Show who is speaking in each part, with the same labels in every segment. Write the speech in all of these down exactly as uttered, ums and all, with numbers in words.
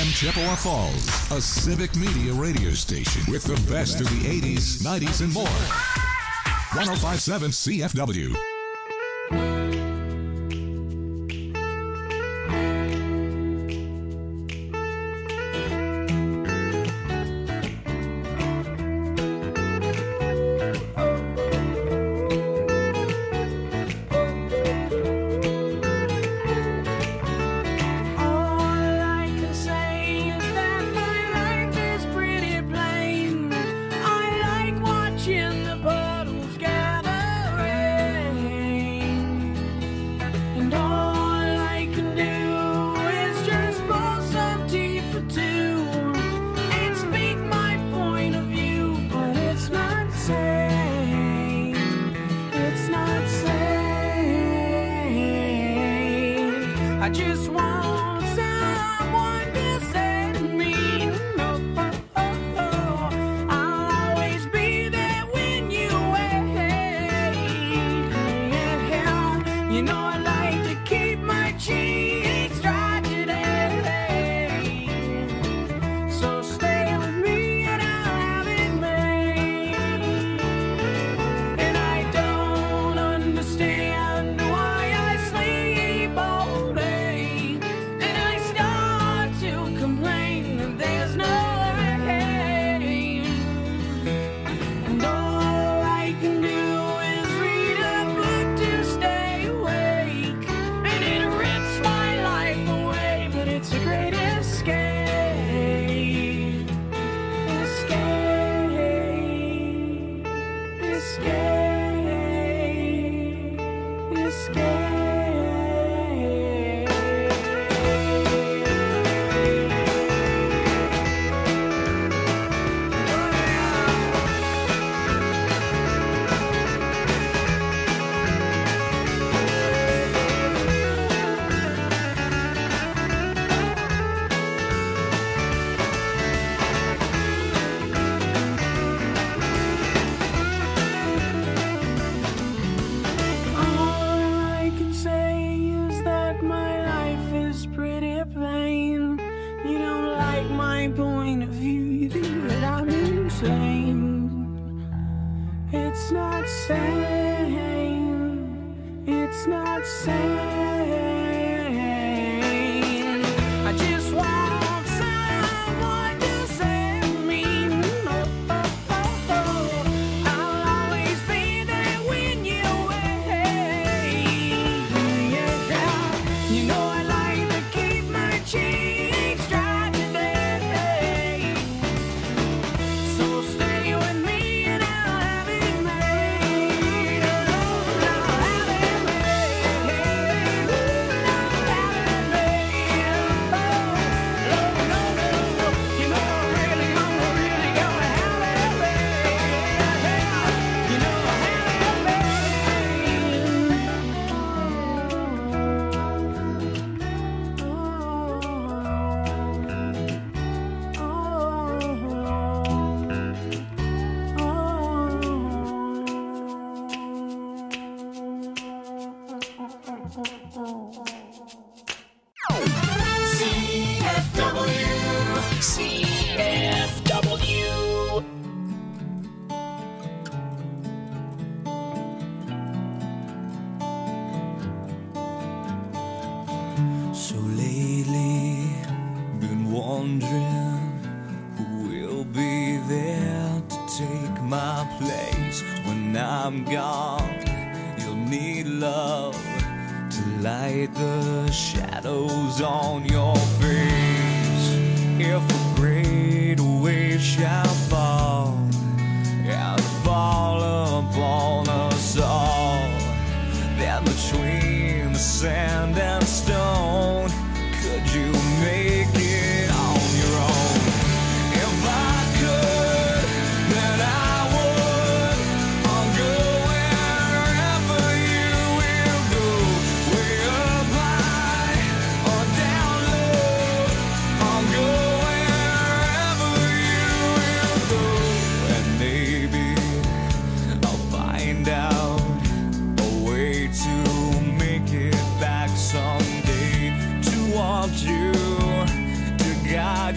Speaker 1: Chippewa Falls, a civic media radio station with the best of the eighties, nineties, and more. one oh five point seven C F W.
Speaker 2: want you to guide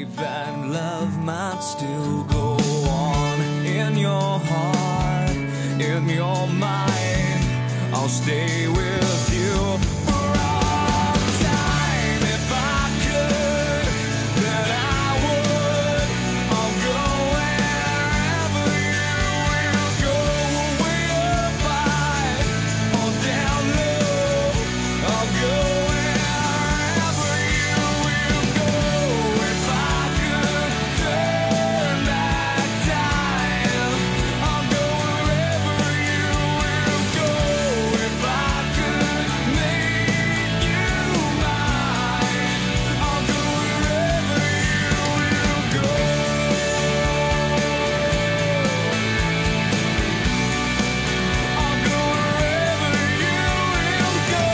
Speaker 2: faith that love might still go on. In your heart, in your mind, I'll stay with you for all time. If I could, then I would. I'll go wherever you will go. Way up high or down low, I'll go wherever you will go. If I could turn back time, I'll go wherever you will go. If I could make you mine, I'll go wherever you will go. I'll go wherever you will go.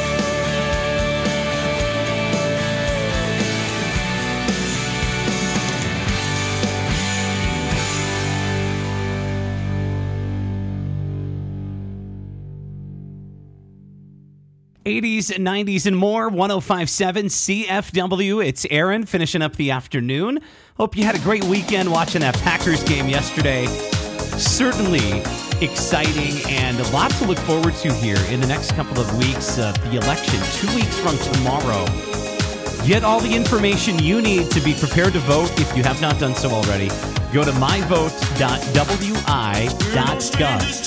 Speaker 3: eighties, nineties, and more. one oh five point seven C F W. It's Aaron finishing up the afternoon. Hope you had a great weekend watching that Packers game yesterday. Certainly exciting and a lot to look forward to here in the next couple of weeks. Uh, the election, two weeks from tomorrow. Get all the information you need to be prepared to vote if you have not done so already. Go to my vote dot w i dot gov.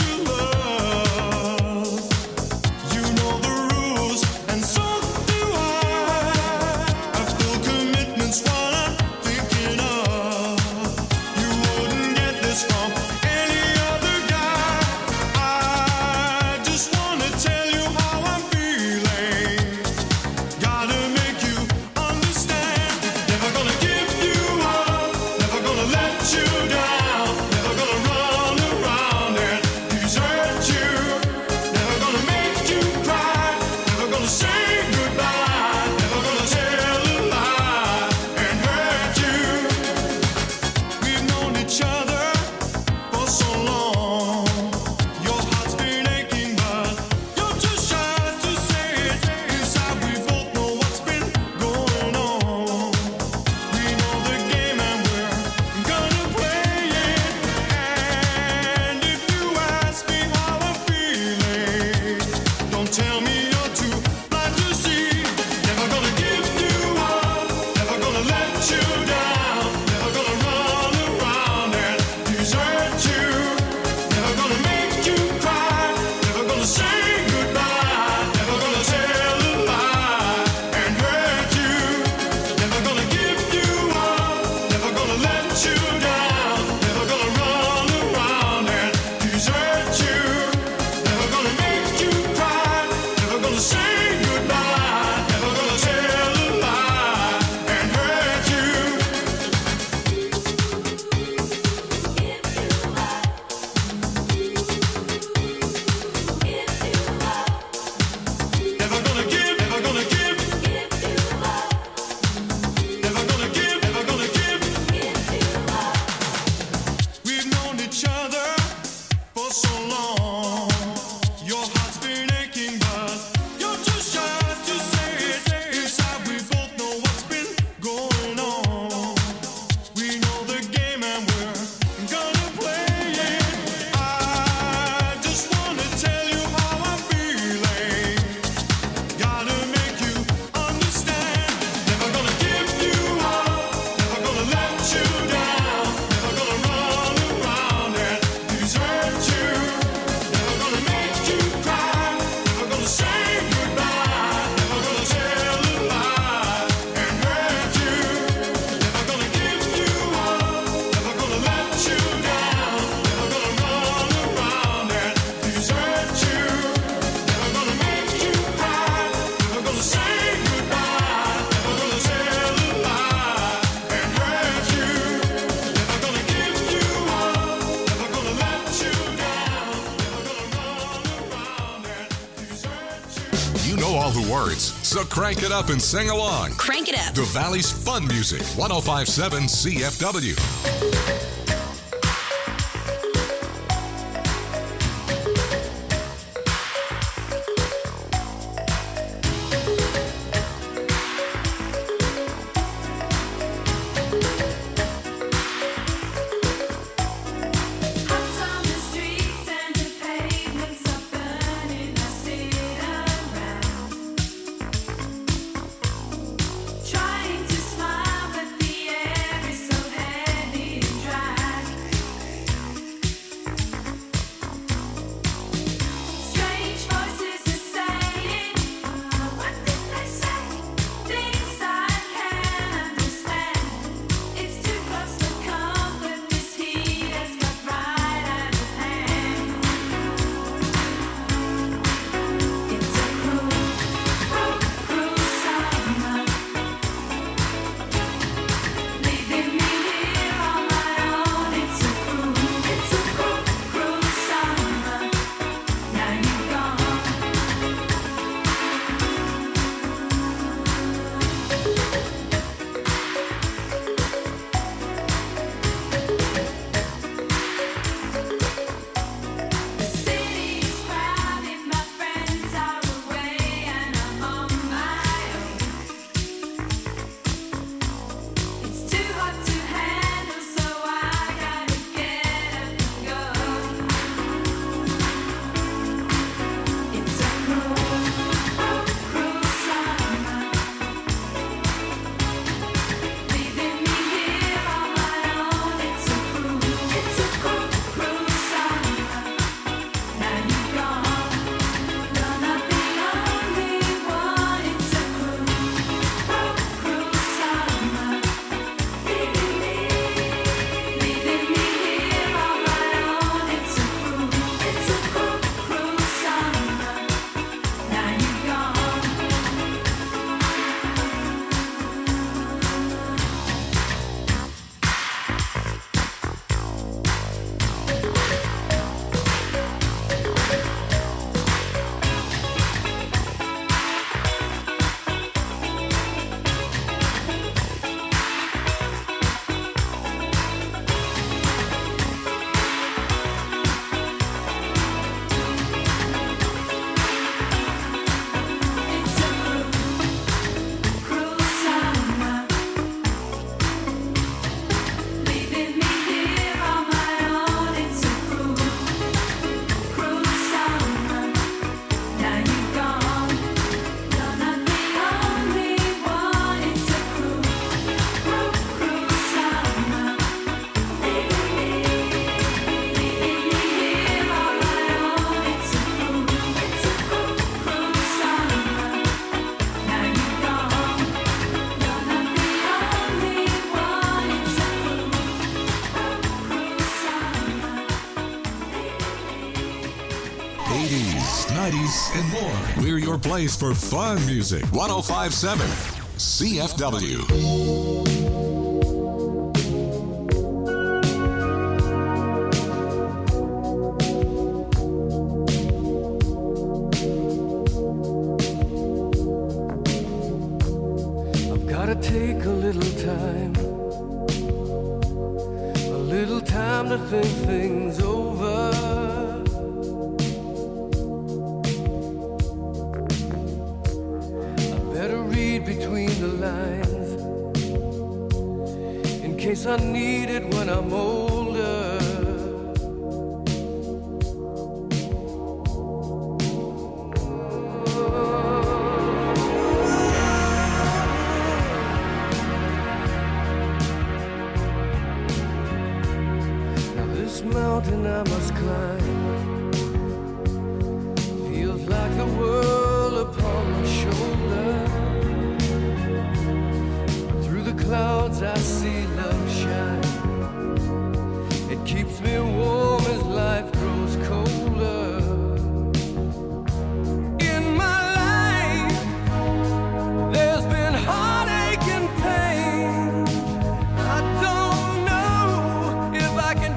Speaker 1: all the words, so crank it up and sing along.
Speaker 4: Crank it up.
Speaker 1: The Valley's fun music, one oh five point seven C F W. eighties, nineties, and more. We're your place for fun music. one oh five point seven C F W.
Speaker 2: Take a little time, a little time to think things over. I better read between the lines in case I need it when I'm older. Mountain I must climb feels like the world upon my shoulder. Through the clouds I see love shine. It keeps me warm as life grows colder. In my life there's been heartache and pain. I don't know if I can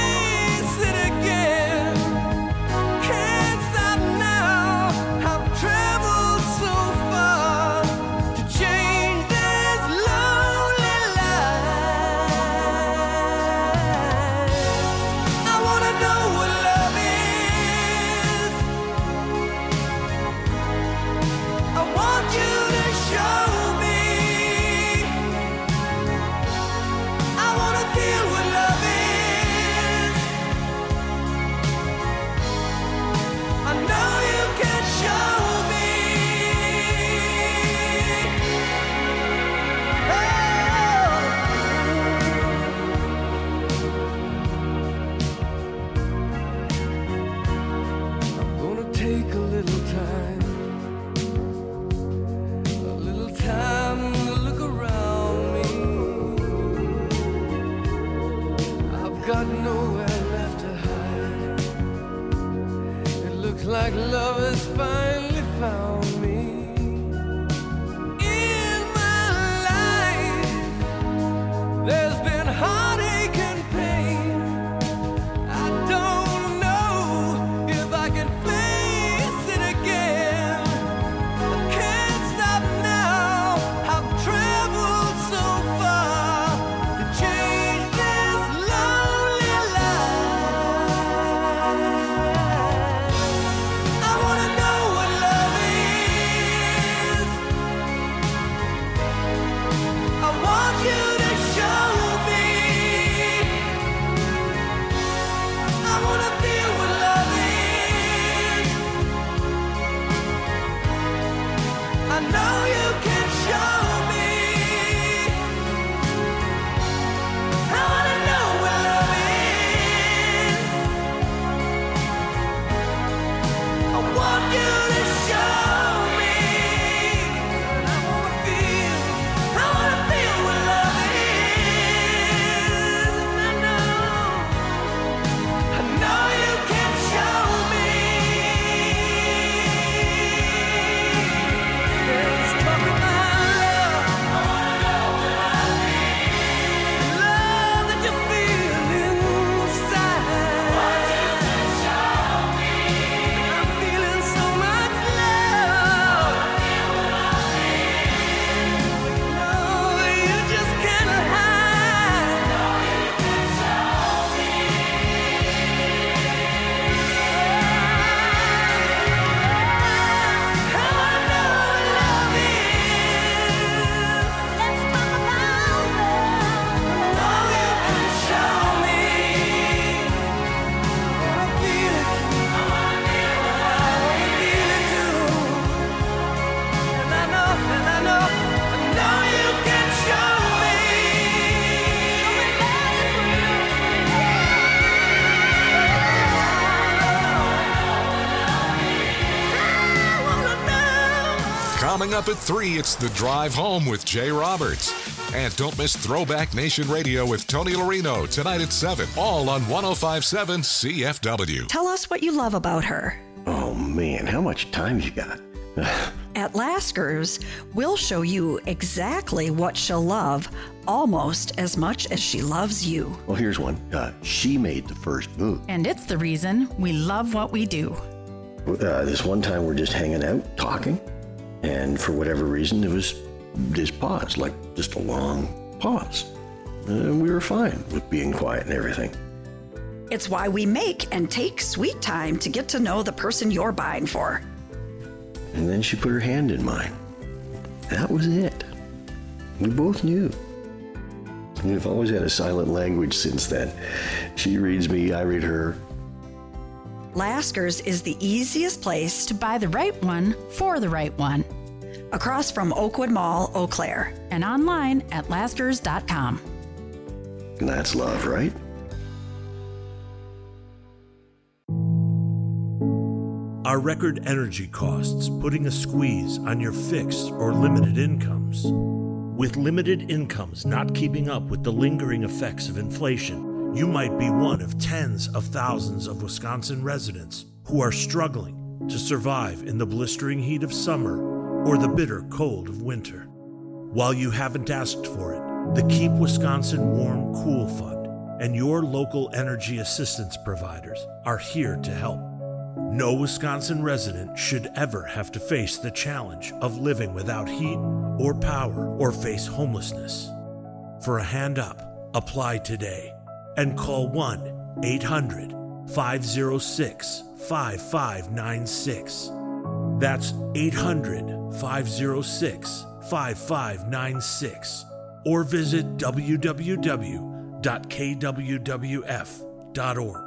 Speaker 2: like love has finally found me. In my life there's been heartache and pain. I don't know if I can face it again. I can't stop now. I've traveled so far to change this lonely life. I wanna know what love is. I want you to show me. I wanna feel what love is. I know you can show me. I wanna know what love is. I want you to show me. I wanna feel, I wanna feel what love is. I know, I know you can show me. Let's talk about love. I wanna know what love is. Love that you feel inside. Want you to show me. I'm feeling so much love. No, you just can't hide. I wanna know what love is. Let's talk about love. Oh, you can show me. I wanna feel it. I wanna feel it. I wanna feel it too. And I know, and I know, I know you can show me. I wanna know.
Speaker 1: Coming up at three, it's The Drive Home with Jay Roberts. And don't miss Throwback Nation Radio with Tony Larino tonight at seven, all on one oh five point seven C F W.
Speaker 4: Tell us what you love about her.
Speaker 2: Oh,
Speaker 4: man, how much time you got?
Speaker 5: At Lasker's, we'll show you exactly what she'll love almost as much as she loves you.
Speaker 4: Well, here's one. Uh, she made the first move.
Speaker 6: And it's the reason we love what we do.
Speaker 4: Uh, this one time we're just hanging out, talking, and for whatever reason, there was this pause, like just a long pause. And we were fine with being quiet and everything.
Speaker 5: It's why we make and take sweet time to get to know the person you're buying for.
Speaker 4: And then she put her hand in mine. That was it. We both knew. We've always had a silent language since then. She reads me, I read her.
Speaker 5: Lasker's is the easiest place
Speaker 6: To buy the right one for the right one.
Speaker 5: across from Oakwood Mall, Eau Claire.
Speaker 6: And online at laskers dot com.
Speaker 4: And that's love, right?
Speaker 7: Are record energy costs putting a squeeze on your fixed or limited incomes? With limited incomes not keeping up with the lingering effects of inflation, you might be one of tens of thousands of Wisconsin residents who are struggling to survive in the blistering heat of summer or the bitter cold of winter. While you haven't asked for it, the Keep Wisconsin Warm Cool Fund and your local energy assistance providers are here to help. No Wisconsin resident should ever have to face the challenge of living without heat or power or face homelessness. For a hand up, apply today and call one eight hundred five oh six five five nine six. That's eight hundred five oh six five five nine six or visit w w w dot k w w f dot org.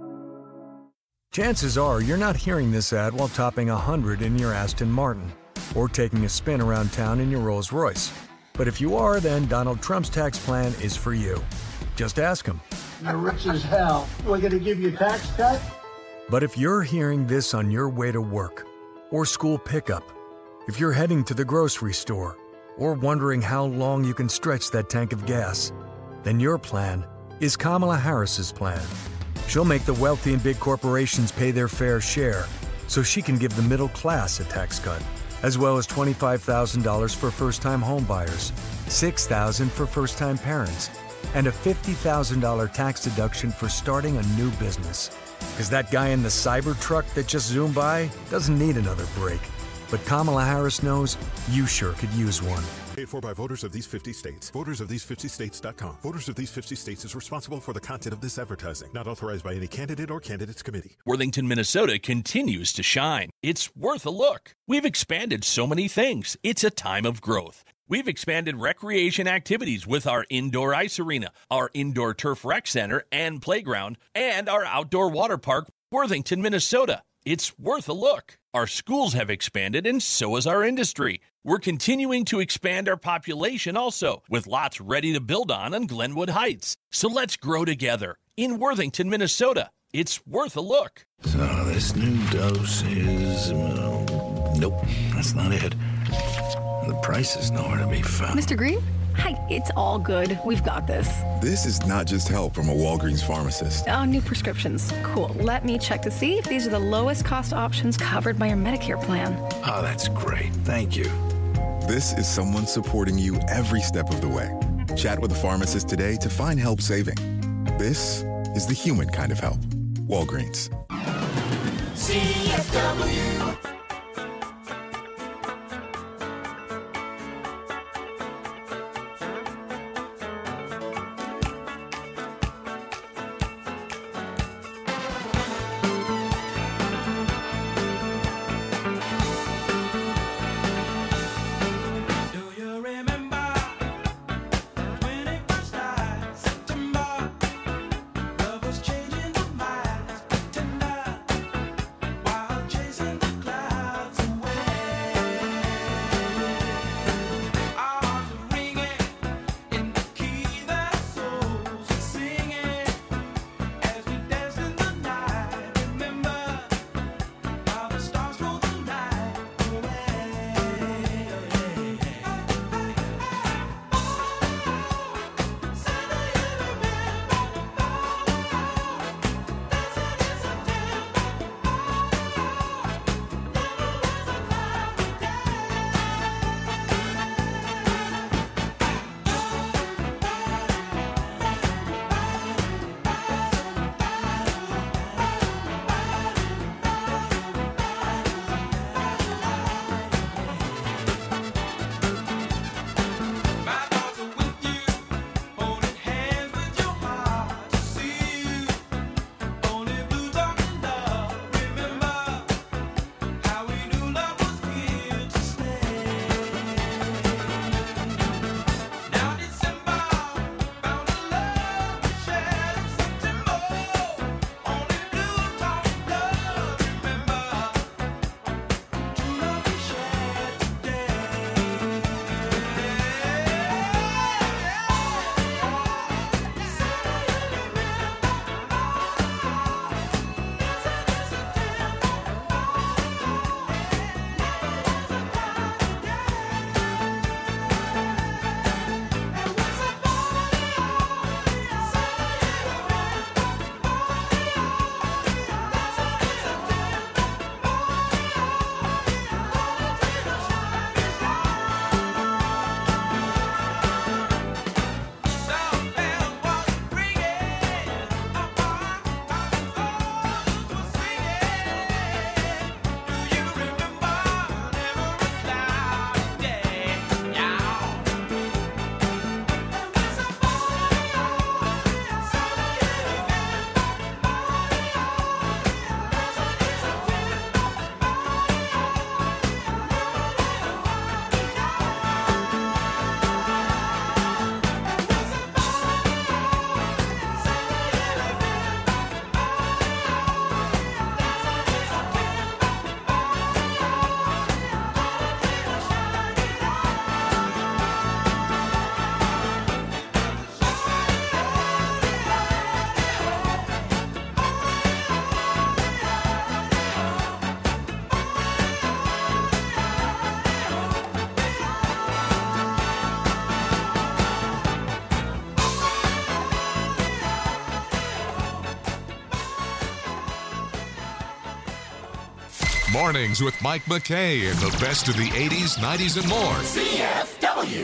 Speaker 8: Chances are you're not hearing this ad while topping a hundred in your Aston Martin or taking a spin around town in your Rolls Royce. But if you are, then Donald Trump's tax plan is for you. Just ask him.
Speaker 9: You're rich as hell. We're going to give you a tax cut?
Speaker 8: But if you're hearing this on your way to work or school pickup, if you're heading to the grocery store or wondering how long you can stretch that tank of gas, then your plan is Kamala Harris's plan. She'll make the wealthy and big corporations pay their fair share so she can give the middle class a tax cut, as well as twenty-five thousand dollars for first-time homebuyers, six thousand dollars for first-time parents, and a fifty thousand dollars tax deduction for starting a new business. Because that guy in the cyber truck that just zoomed by doesn't need another break. But Kamala Harris knows you sure could use one.
Speaker 10: Paid for by voters of these fifty states. Voters of these fifty states dot com. Voters of these fifty states is responsible for the content of this advertising. Not authorized by any candidate or candidates committee.
Speaker 11: Worthington, Minnesota continues to shine. It's worth a look. We've expanded so many things. It's a time of growth. We've expanded recreation activities with our indoor ice arena, our indoor turf rec center and playground, and our outdoor water park, Worthington, Minnesota. It's worth a look. Our schools have expanded, and so has our industry. We're continuing to expand our population also, with lots ready to build on on Glenwood Heights. So let's grow together in Worthington, Minnesota. It's worth a look.
Speaker 12: So this new dose is... Uh, nope, that's not it. The price is nowhere to be found.
Speaker 13: Mister Green? Hi, it's all good. We've got this.
Speaker 14: This is not just help from a Walgreens pharmacist.
Speaker 13: Oh, new prescriptions. Cool. Let me check to see if these are the lowest cost options covered by your Medicare plan.
Speaker 12: Oh, that's great. Thank you.
Speaker 14: This is someone supporting you every step of the way. Chat with a pharmacist today to find help saving. This is the human kind of help. Walgreens.
Speaker 2: C F W. Changing the minds, tender, while chasing the clouds.
Speaker 1: Mornings with Mike McKay and the best of the eighties, nineties, and more.
Speaker 2: C F W.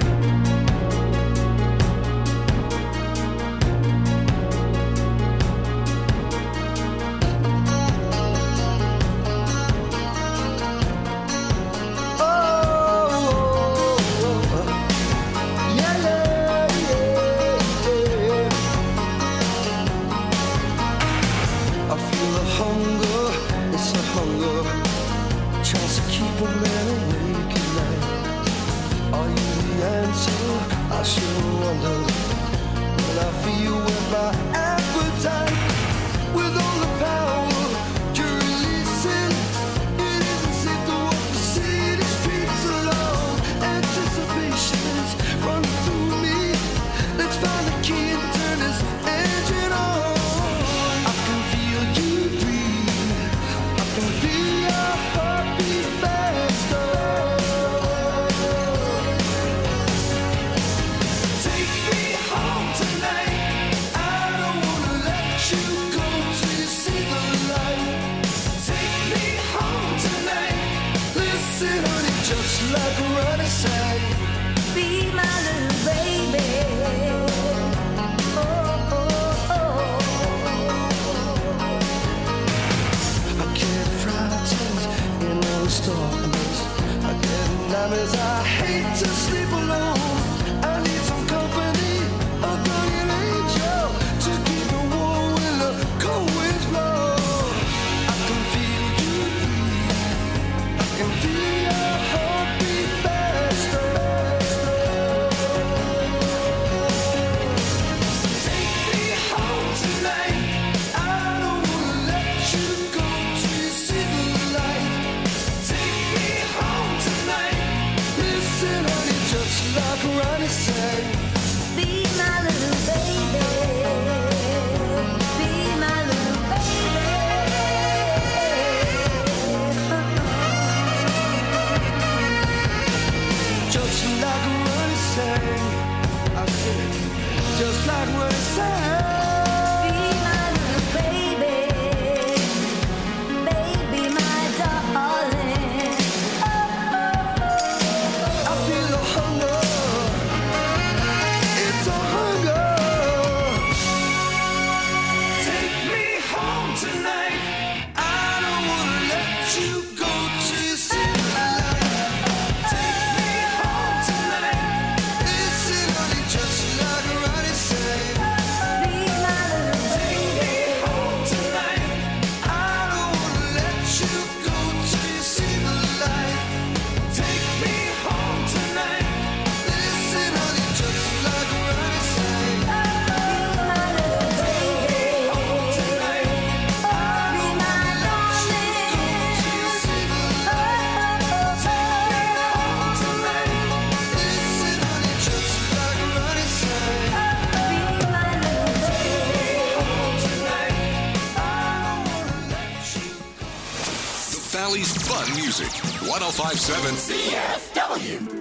Speaker 1: Valley's fun music. one oh five point seven
Speaker 2: C F W.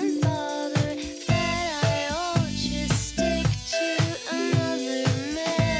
Speaker 15: Stick to another man.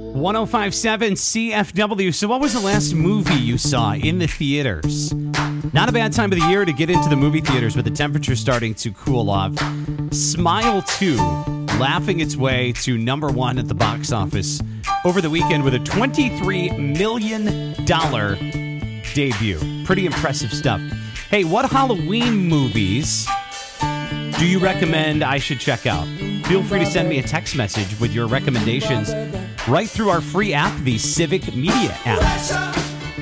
Speaker 3: one oh five point seven C F W. So what was the last movie you saw in the theaters? Not a bad time of the year to get into the movie theaters with the temperature starting to cool off. Smile two, laughing its way to number one at the box office over the weekend with a twenty-three million dollars debut. Pretty impressive stuff. Hey, what Halloween movies do you recommend I should check out? Feel free to send me a text message with your recommendations right through our free app, the Civic Media app.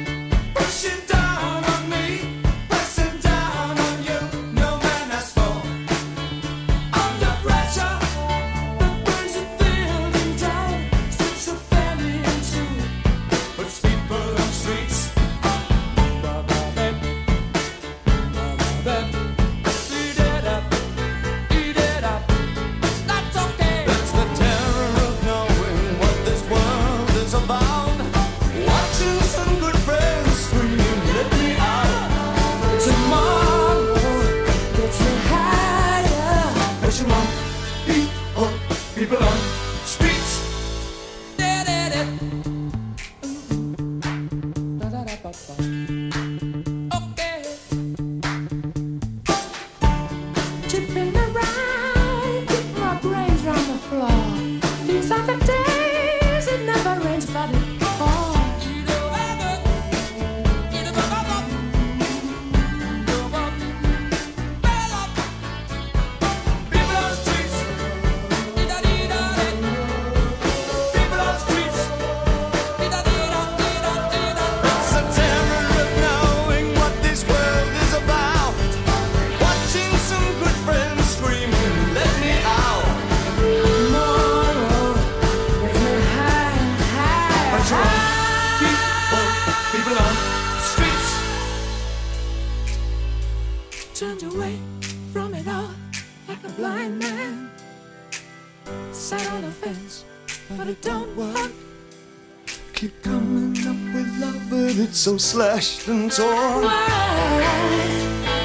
Speaker 2: Turned away from it all like a blind man. Sat on a fence, but it don't work.
Speaker 15: Keep coming up with love, but it's so slashed and torn.
Speaker 2: Why?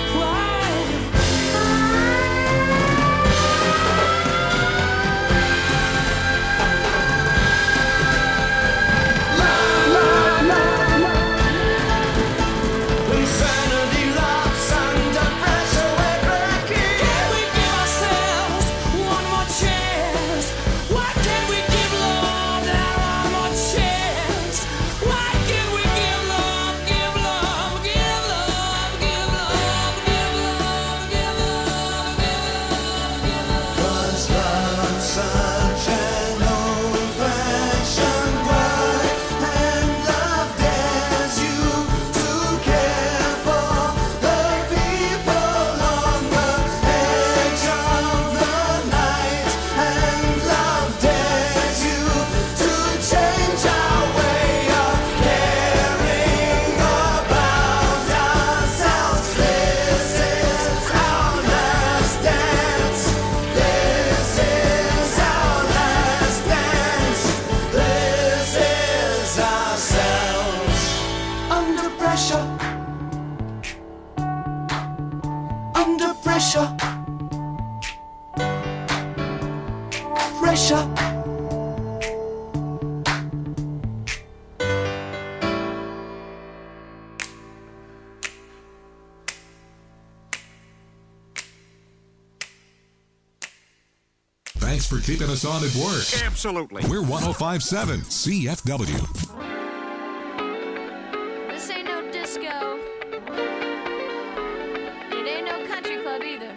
Speaker 1: Thanks for keeping us on at work.
Speaker 16: Absolutely.
Speaker 1: We're one oh five point seven C F W.
Speaker 17: This ain't no disco. It ain't no country club either.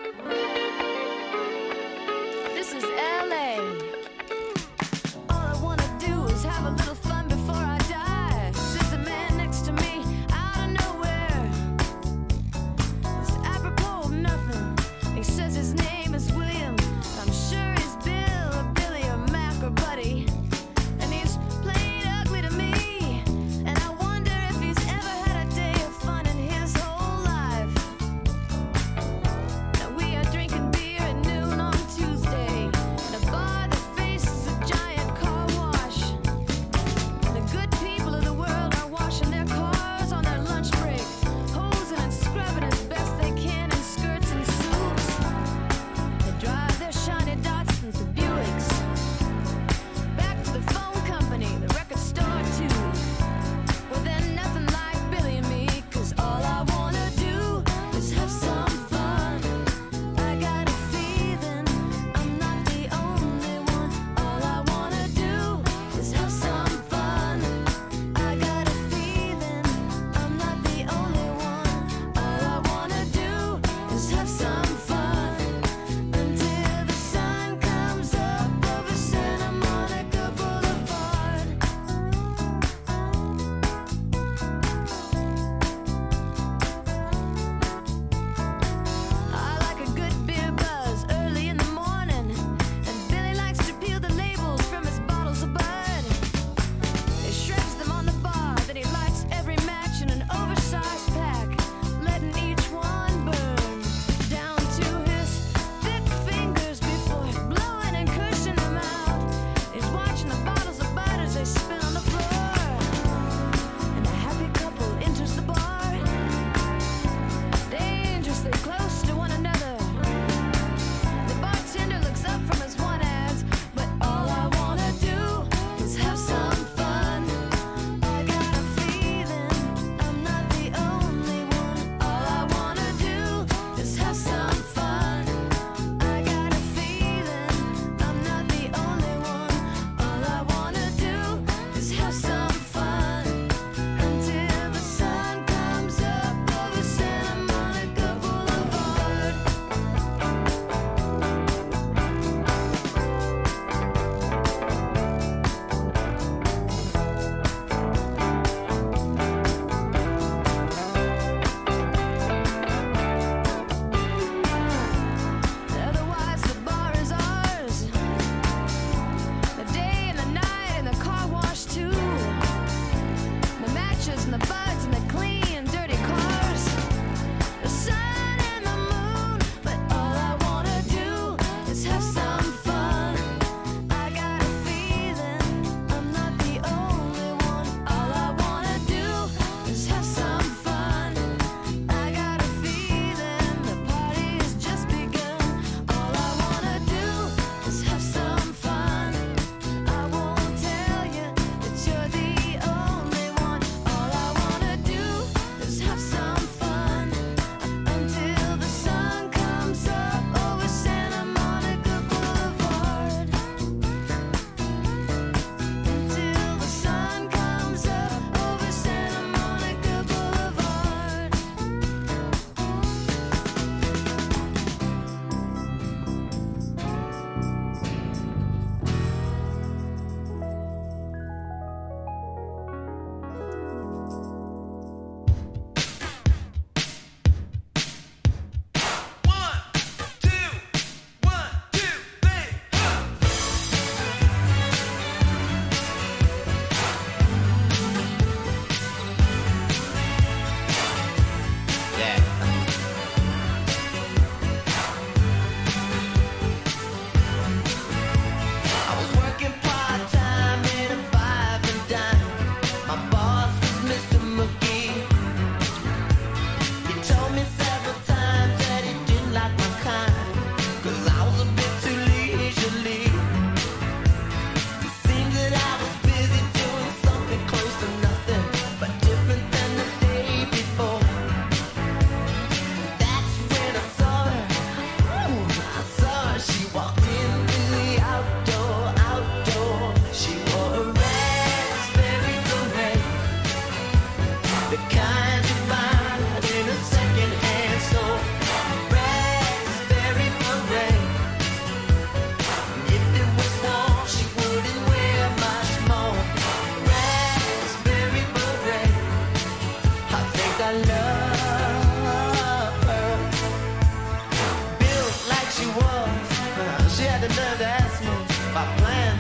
Speaker 17: This is L A. All I wanna do is have a little fun before I die. Sits a man next to me out of nowhere. It's apropos of nothing. He says his name is William. I'm sure he's Bill or Billy or Mac or Buddy. And he's playing ugly to me. And I wonder if he's ever had a day of fun in his whole life. Now we are drinking beer at noon on Tuesday in a bar that faces a giant car wash.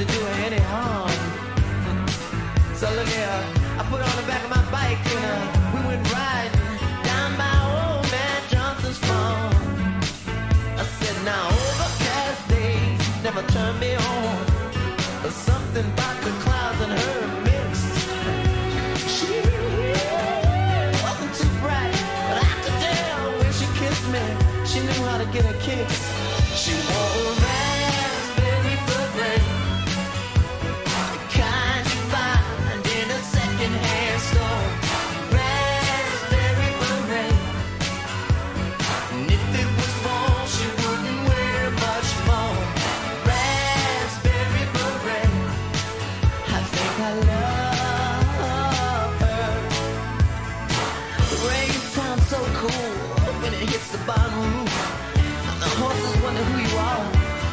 Speaker 2: do her any harm. So look here, I put her on the back of my bike and uh, we went riding down by old man Johnson's farm. I said, now overcast days never turn me on. There's something about the clouds and her mixed. She wasn't too bright, but I could tell when she kissed me, she knew how to get her kicks. She wore a raspberry beret, the kind you find in a second-hand store. Raspberry beret, and if it was fall, she wouldn't wear much more. Raspberry beret, I think I love her. The rain sounds so cool when it hits the bottom roof. The horses wonder who you are.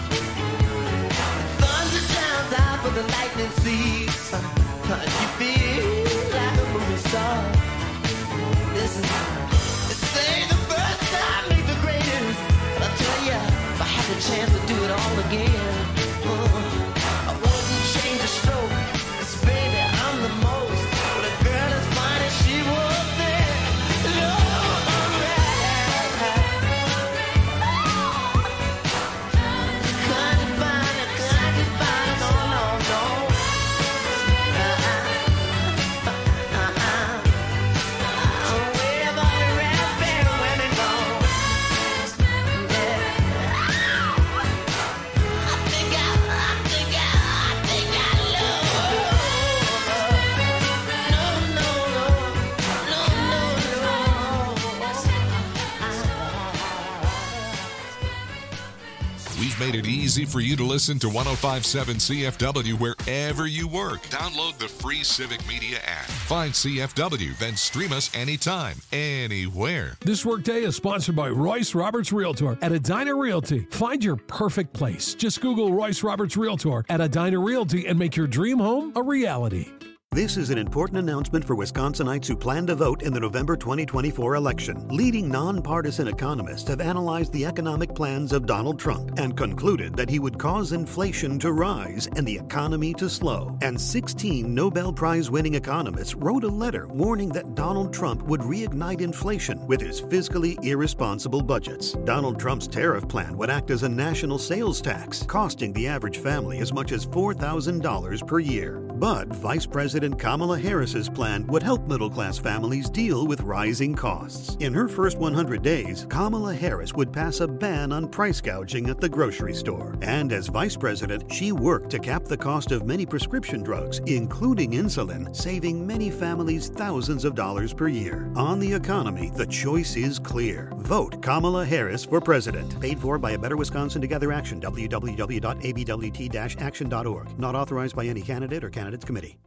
Speaker 2: Thunder drowns out, but the lightning sees. You feel like a movie star. Listen, they say the first time makes the greatest. But I tell ya, if I had the chance to do it all again, uh, I wouldn't change a stroke. 'Cause baby, I'm the most. But a girl as fine as she was there. Lord,
Speaker 1: We've made it easy for you to listen to one oh five point seven C F W wherever you work. Download the free Civic Media app. Find C F W, then stream us anytime, anywhere.
Speaker 16: This workday is sponsored by Royce Roberts Realtor at Edina Realty. Find your perfect place. Just Google Royce Roberts Realtor at Edina Realty and make your dream home a reality.
Speaker 18: This is an important announcement for Wisconsinites who plan to vote in the November twenty twenty-four election. Leading nonpartisan economists have analyzed the economic plans of Donald Trump and concluded that he would cause inflation to rise and the economy to slow. And sixteen Nobel Prize-winning economists wrote a letter warning that Donald Trump would reignite inflation with his fiscally irresponsible budgets. Donald Trump's tariff plan would act as a national sales tax, costing the average family as much as four thousand dollars per year. But Vice President Kamala Harris's plan would help middle-class families deal with rising costs. In her first one hundred days, Kamala Harris would pass a ban on price gouging at the grocery store. And as vice president, she worked to cap the cost of many prescription drugs, including insulin, saving many families thousands of dollars per year. On the economy, the choice is clear. Vote Kamala Harris for president. Paid for by A Better Wisconsin Together Action, w w w dot a b w t dash action dot org. Not authorized by any candidate or candidates committee.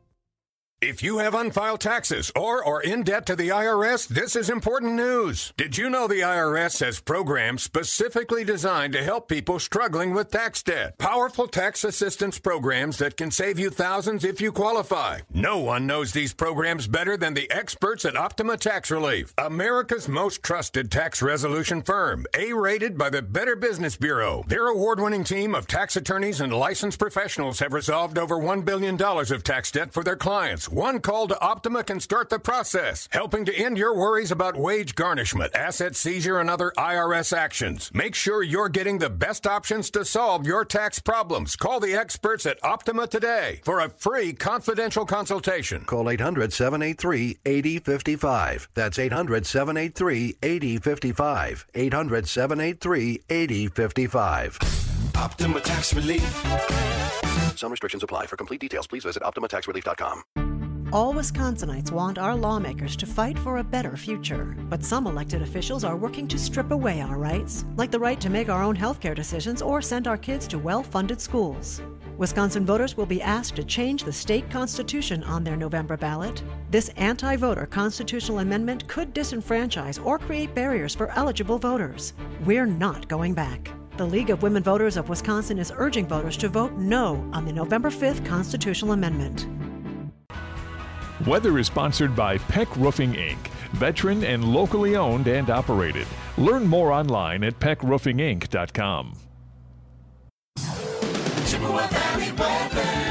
Speaker 19: If you have unfiled taxes or are in debt to the I R S, this is important news. Did you know the I R S has programs specifically designed to help people struggling with tax debt? Powerful tax assistance programs that can save you thousands if you qualify. No one knows these programs better than the experts at Optima Tax Relief, America's most trusted tax resolution firm, A-rated by the Better Business Bureau. Their award-winning team of tax attorneys and licensed professionals have resolved over one billion dollars of tax debt for their clients. One call to Optima can start the process, helping to end your worries about wage garnishment, asset seizure, and other I R S actions. Make sure you're getting the best options to solve your tax problems. Call the experts at Optima today for a free confidential consultation.
Speaker 18: Call eight hundred, seven eight three, eight zero five five. That's eight hundred, seven eight three, eight zero five five. eight hundred, seven eight three, eight zero five five.
Speaker 15: Optima Tax Relief.
Speaker 18: Some restrictions apply. For complete details, please visit optima tax relief dot com.
Speaker 20: All Wisconsinites want our lawmakers to fight for a better future. But some elected officials are working to strip away our rights, like the right to make our own healthcare decisions or send our kids to well-funded schools. Wisconsin voters will be asked to change the state constitution on their November ballot. This anti-voter constitutional amendment could disenfranchise or create barriers for eligible voters. We're not going back. The League of Women Voters of Wisconsin is urging voters to vote no on the November fifth constitutional amendment.
Speaker 21: Weather is sponsored by Peck Roofing Incorporated, veteran and locally owned and operated. Learn more online at peck roofing inc dot com.
Speaker 15: Chippewa Valley weather.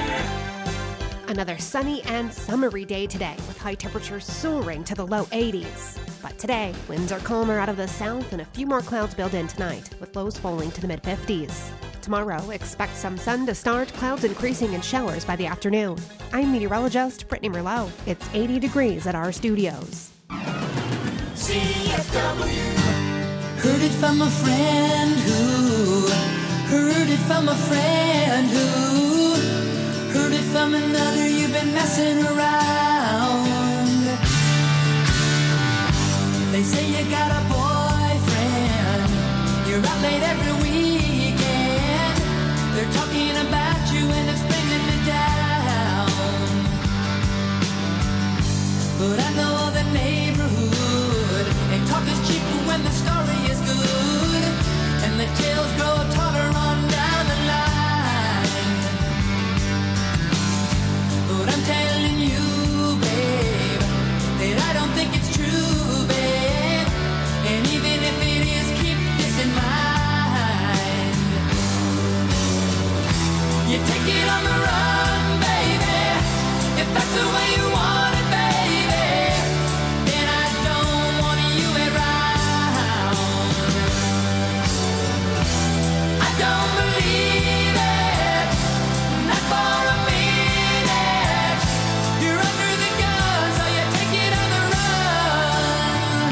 Speaker 5: Another sunny and summery day today with high temperatures soaring to the low eighties. But today, winds are calmer out of the south and a few more clouds build in tonight, with lows falling to the mid fifties. Tomorrow, expect some sun to start, clouds increasing in showers by the afternoon. I'm meteorologist Brittany Merlot. It's eighty degrees at our studios.
Speaker 2: C F W. Heard it from a friend who, heard it from a friend who, heard it from another, you've been messing around. They say you got a boyfriend, you're out late every weekend. They're talking about you and it's bringing me down. But I know the neighborhood, and talk is cheaper when the story is good, and the tales grow taller on down the line. But I'm telling you, babe, that I don't think it's true, babe. And even if it is, keep this in mind. You take it on the run, baby, if that's the way you want it, baby. Then I don't want you around. I don't believe it, not for a minute. You're under the gun, so you take it on the run.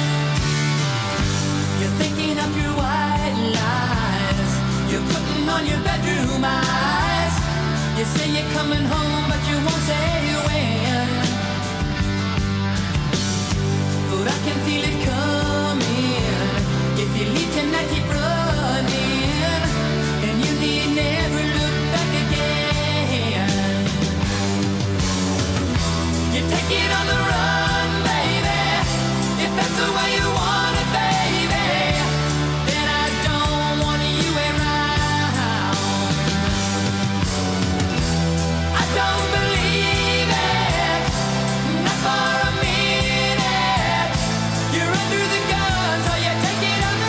Speaker 2: You're thinking up your white lies, you're putting on your bedroom eyes. You say you're coming home, but you won't say when. But I can feel it coming. If you leave tonight, keep running, and you need never look back again. You take it on the run, baby, if that's the way you want it, baby. Then I don't want you around. I don't believe it, not for a minute. You're under the gun, so you take it on the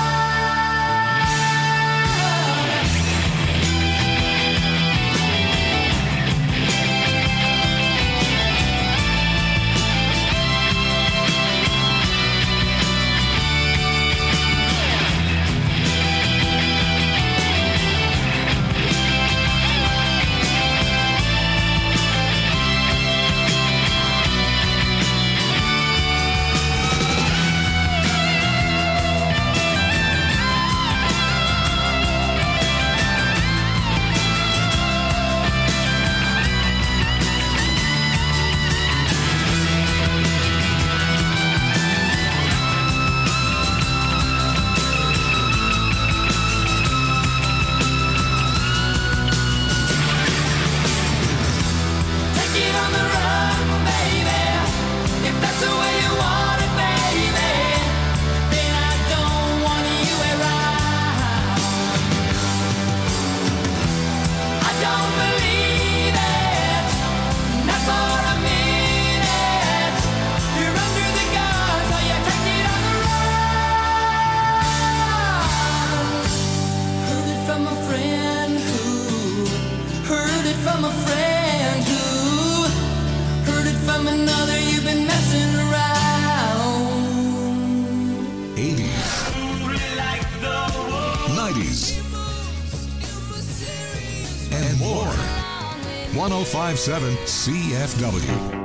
Speaker 1: one oh five point seven C F W.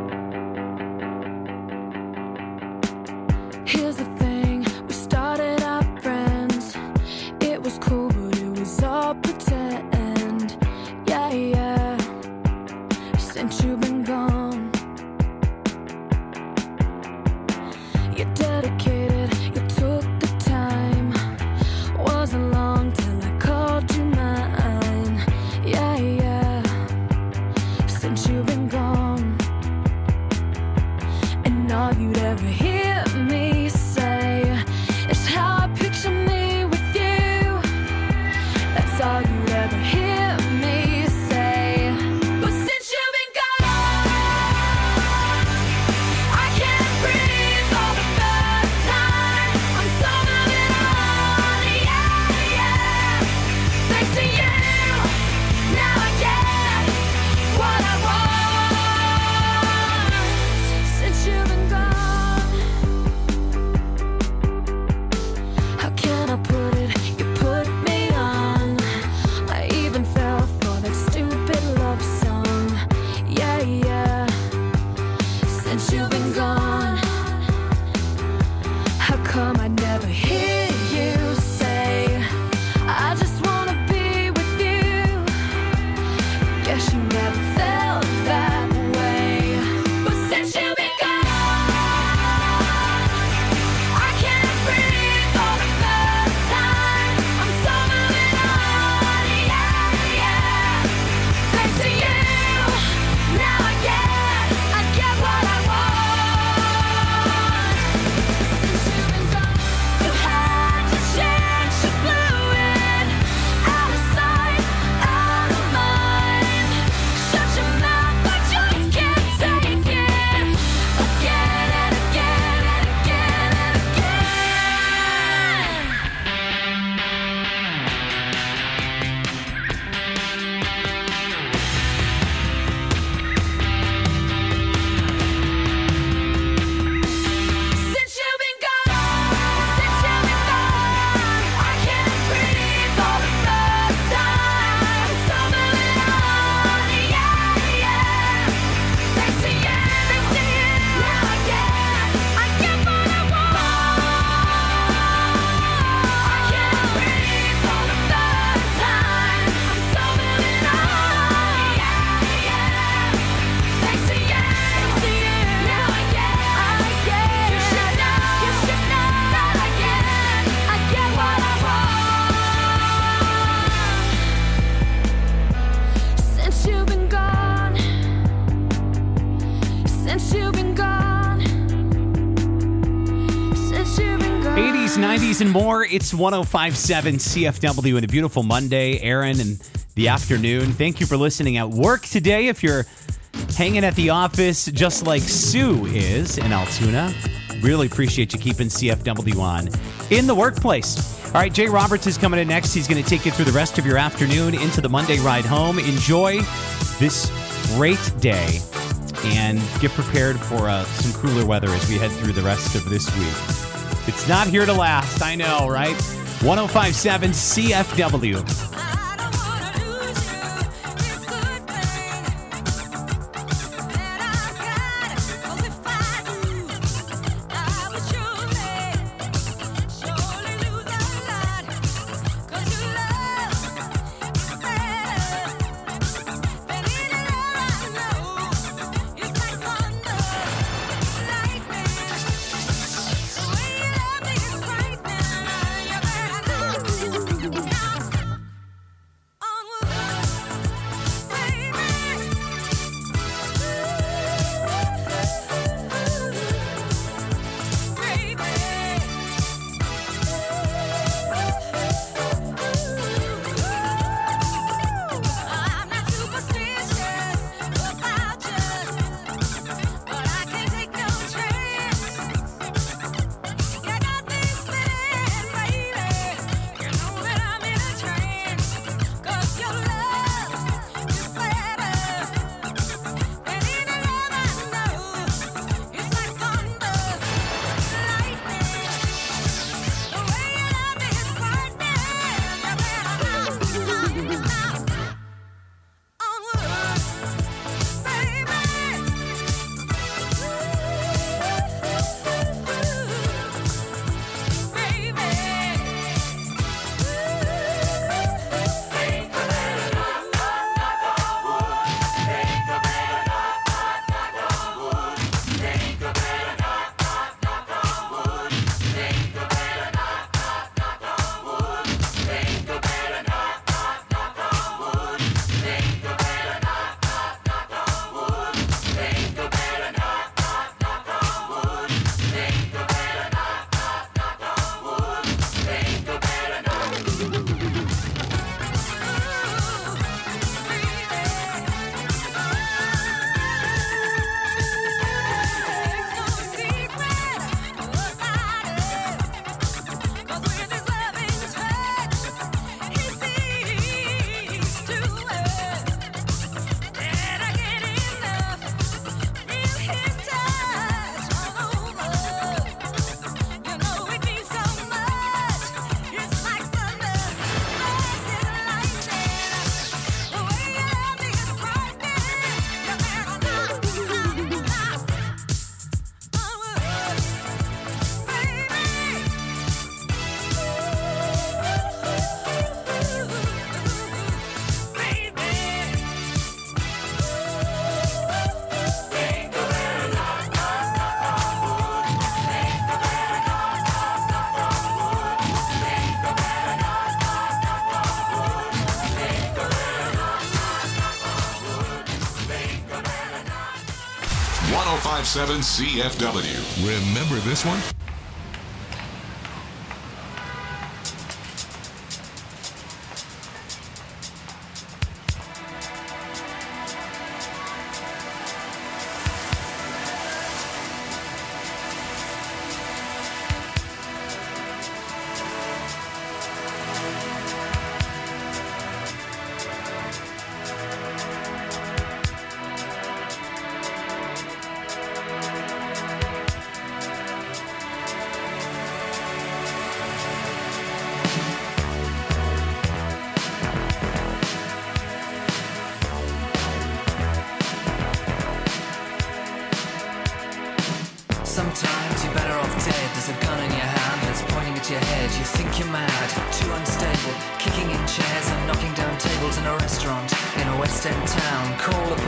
Speaker 17: Here's the thing, we started out friends. It was cool, but it was all pretend. Yeah, yeah. Since you've been gone, you're dedicated, you took the time. Wasn't long till I called you mine. Yeah, yeah. Since you've been gone,
Speaker 3: eighties, nineties, and more. It's one oh five point seven C F W and a beautiful Monday. Aaron and the afternoon. Thank you for listening at work today. If you're hanging at the office just like Sue is in Altoona, really appreciate you keeping C F W on in the workplace. All right, Jay Roberts is coming in next. He's going to take you through the rest of your afternoon into the Monday ride home. Enjoy this great day and get prepared for uh, some cooler weather as we head through the rest of this week. It's not here to last, I know, right? one oh five point seven C F W.
Speaker 1: one oh five point seven C F W. Remember this one?
Speaker 2: Sometimes you're better off dead. There's a gun in your hand that's pointing at your head. You think you're mad, too unstable, kicking in chairs and knocking down tables in a restaurant in a West End town. Call the